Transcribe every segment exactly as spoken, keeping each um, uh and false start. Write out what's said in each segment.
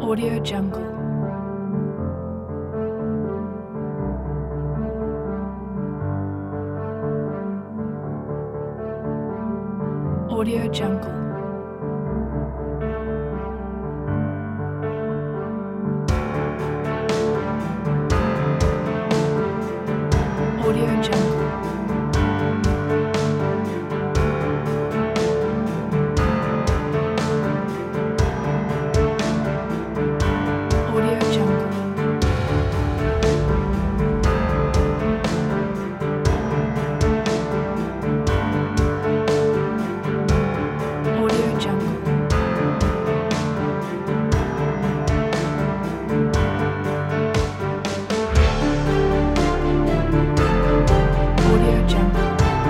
Audio Jungle. Audio Jungle. Audio Jungle. Audio Jungle. Audio Jungle. Audio Jungle.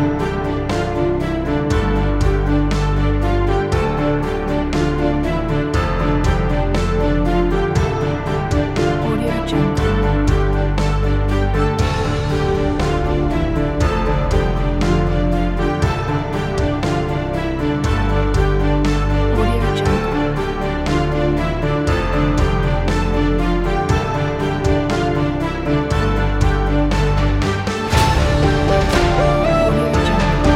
Audio Jungle. Audio Jungle. Audio Jungle.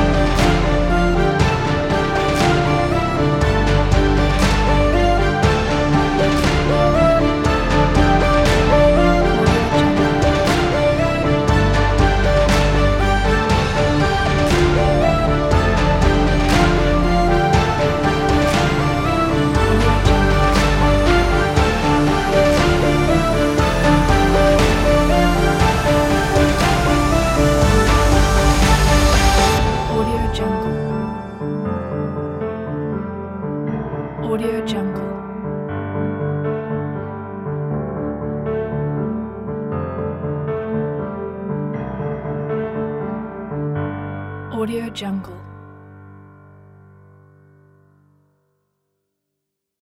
Audio Jungle. Audio Jungle. Audio Jungle. Audio Jungle. Audio Jungle.